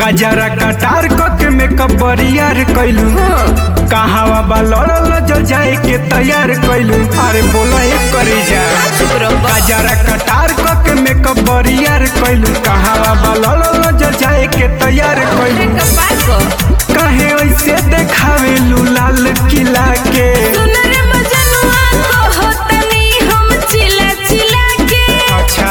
कजरा कटार के मेकअप बरियार कैलू कहावा बा लड़ल जो जाए के तैयार कैलू। अरे बोला एक करे जा कजरा कटार के मेकअप बरियार कैलू कहावा बा लड़ल जो जाए के तैयार कैलू। कहे ऐसे देखावेलू लाल किला के अच्छा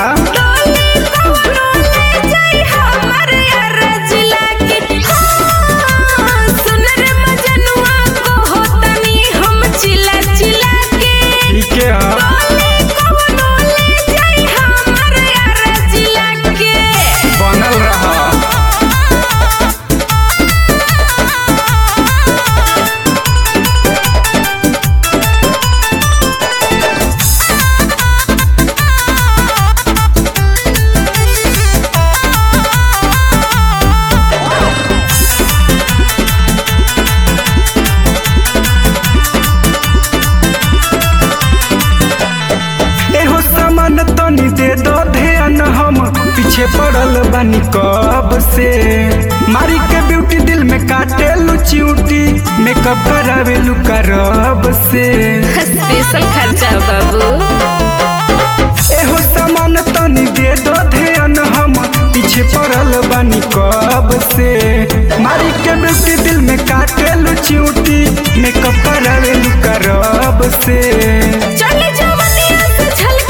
तनी दे दो ध्यान हम पीछे पड़ल बानी कब से मारी के ब्यूटी दिल में काटे लुचिउटी मेकअप करावे लू करब से स्पेशल खर्चा बाबू। एहो सामान तनी दे दो ध्यान हम पीछे पड़ल बानी कब से मारी के ब्यूटी दिल में काटे लुचिउटी मेकअप करावे लू करब से चले जवनिया से झलके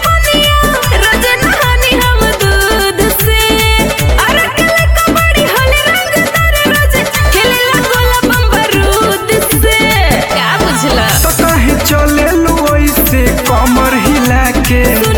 कमर हिला के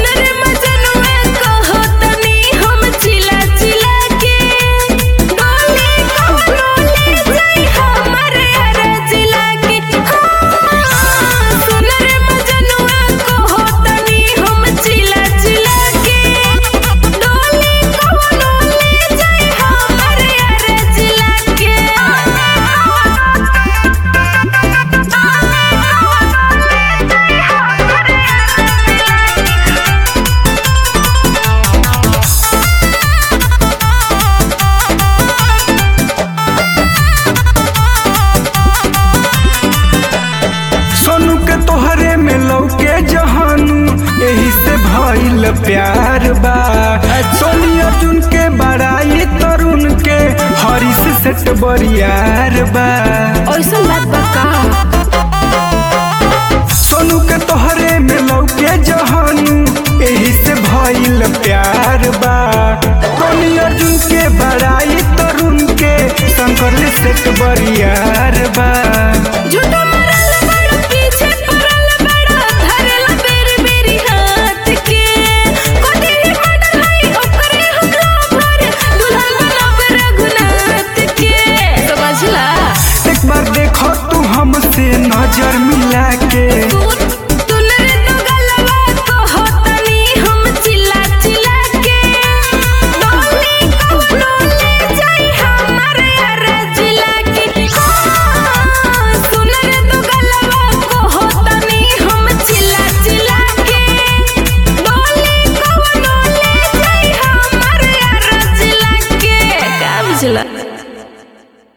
तोहरे में लौके जहानू यही से भइल प्यार बा। सोनी अर्जुन के बड़ाई तरुण के हरीश सेट बरियार बा। ऐसन बात बा का सोनू के तोहरे में लौके जहानू यही से भइल प्यार बा। सोनी अर्जुन के बड़ाई तरुण के शंकर सेट बरियार बा। हमसे नजर मिला के जिला